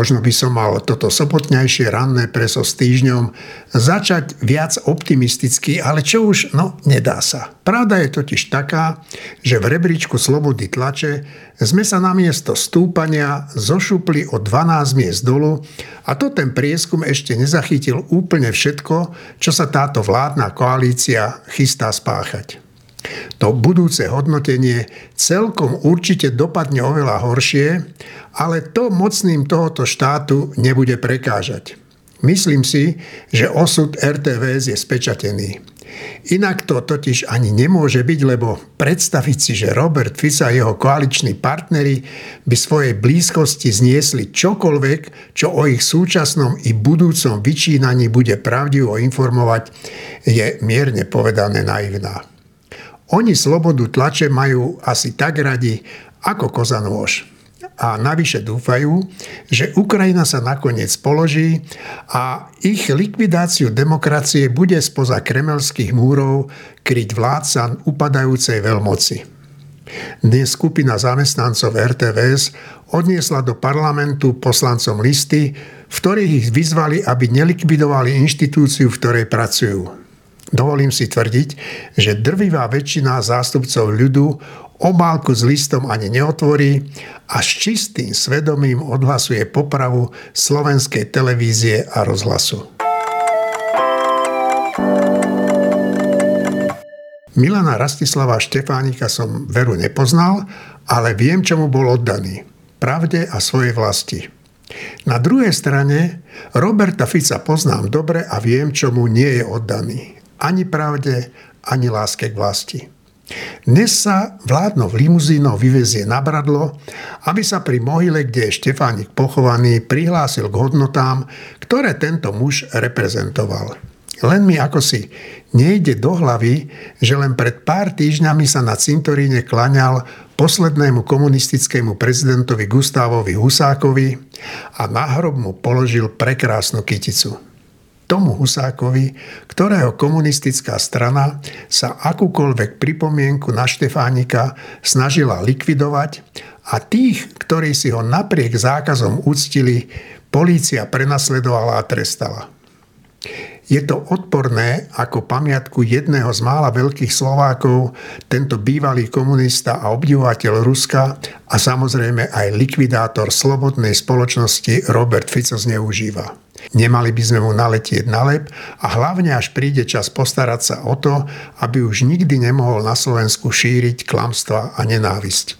Možno by som mal toto sobotňajšie ranné preso s týždňom začať viac optimisticky, ale čo už, nedá sa. Pravda je totiž taká, že v rebríčku slobody tlače sme sa namiesto stúpania zošupli o 12 miest dolu a to ten prieskum ešte nezachytil úplne všetko, čo sa táto vládna koalícia chystá spáchať. To budúce hodnotenie celkom určite dopadne oveľa horšie, ale to mocným tohoto štátu nebude prekážať. Myslím si, že osud RTVS je spečatený. Inak to totiž ani nemôže byť, lebo predstaviť si, že Robert Fico a jeho koaliční partneri by svojej blízkosti zniesli čokoľvek, čo o ich súčasnom i budúcom vyčínaní bude pravdivo informovať, je mierne povedané naivná. Oni slobodu tlače majú asi tak radi ako koza nôž. A navyše dúfajú, že Ukrajina sa nakoniec položí a ich likvidáciu demokracie bude spoza kremelských múrov kryť vládca upadajúcej veľmoci. Dnes skupina zamestnancov RTVS odniesla do parlamentu poslancom listy, v ktorých ich vyzvali, aby nelikvidovali inštitúciu, v ktorej pracujú. Dovolím si tvrdiť, že drvivá väčšina zástupcov ľudu obálku s listom ani neotvorí a s čistým svedomím odhlasuje popravu slovenskej televízie a rozhlasu. Milana Rastislava Štefánika som veru nepoznal, ale viem, čomu bol oddaný. Pravde a svojej vlasti. Na druhej strane Roberta Fica poznám dobre a viem, čomu nie je oddaný. Ani pravde, ani láske k vlasti. Dnes sa vládnou limuzínou vyvezie na Bradlo, aby sa pri mohyle, kde je Štefánik pochovaný, prihlásil k hodnotám, ktoré tento muž reprezentoval. Len mi akosi nejde do hlavy, že len pred pár týždňami sa na cintoríne klaňal poslednému komunistickému prezidentovi Gustávovi Husákovi a na hrob mu položil prekrásnu kyticu. Tomu Husákovi, ktorého komunistická strana sa akúkoľvek pripomienku na Štefánika snažila likvidovať a tých, ktorí si ho napriek zákazom úctili, polícia prenasledovala a trestala. Je to odporné, ako pamiatku jedného z mála veľkých Slovákov tento bývalý komunista a obdivovateľ Ruska a samozrejme aj likvidátor slobodnej spoločnosti Robert Fico zneužíva. Nemali by sme mu naletieť na lep a hlavne až príde čas postarať sa o to, aby už nikdy nemohol na Slovensku šíriť klamstva a nenávisť.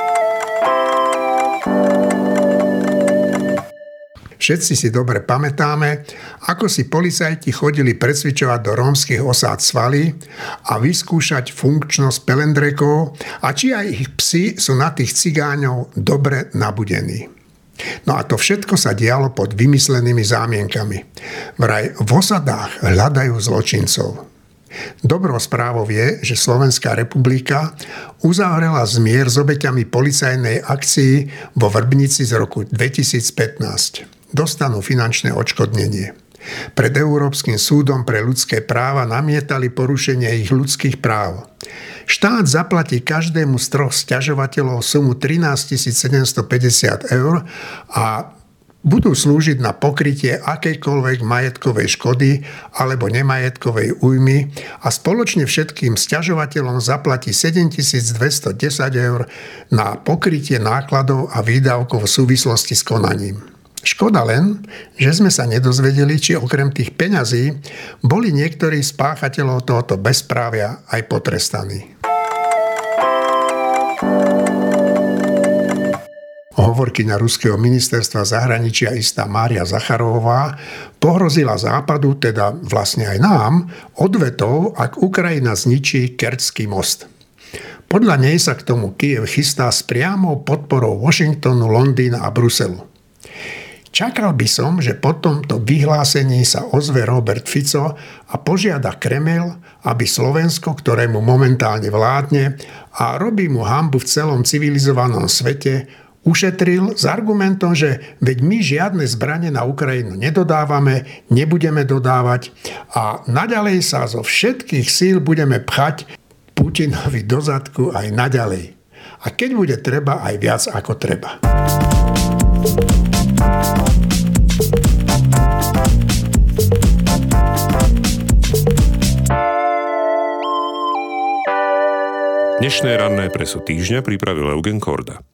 Všetci si dobre pamätáme, ako si policajti chodili precvičovať do rómskych osád Svaly a vyskúšať funkčnosť pelendrekov a či aj ich psi sú na tých cigáňov dobre nabudení. No a to všetko sa dialo pod vymyslenými zámienkami. Vraj v osadách hľadajú zločincov. Dobrou správou je, že Slovenská republika uzavrela zmier s obeťami policajnej akcii vo Vrbnici z roku 2015. Dostanú finančné odškodnenie. Pred Európskym súdom pre ľudské práva namietali porušenie ich ľudských práv. Štát zaplatí každému z troch sťažovateľov sumu 13 750 eur a budú slúžiť na pokrytie akejkoľvek majetkovej škody alebo nemajetkovej újmy a spoločne všetkým sťažovateľom zaplatí 7210 eur na pokrytie nákladov a výdavkov v súvislosti s konaním. Škoda len, že sme sa nedozvedeli, či okrem tých peňazí boli niektorí z páchateľov tohoto bezprávia aj potrestaní. Hovorkyňa ruského ministerstva zahraničia istá Mária Zacharová pohrozila Západu, teda vlastne aj nám, odvetou, ak Ukrajina zničí Kerčský most. Podľa nej sa k tomu Kyjev chystá s priamou podporou Washingtonu, Londýna a Bruselu. Čakal by som, že po tomto vyhlásení sa ozve Robert Fico a požiada Kremel, aby Slovensko, ktorému momentálne vládne a robí mu hanbu v celom civilizovanom svete, ušetril s argumentom, že veď my žiadne zbrane na Ukrajinu nedodávame, nebudeme dodávať a naďalej sa zo všetkých síl budeme pchať Putinovi do zadku aj naďalej. A keď bude treba, aj viac ako treba. Dnešné ranné preso týždňa pripravil Eugen Korda.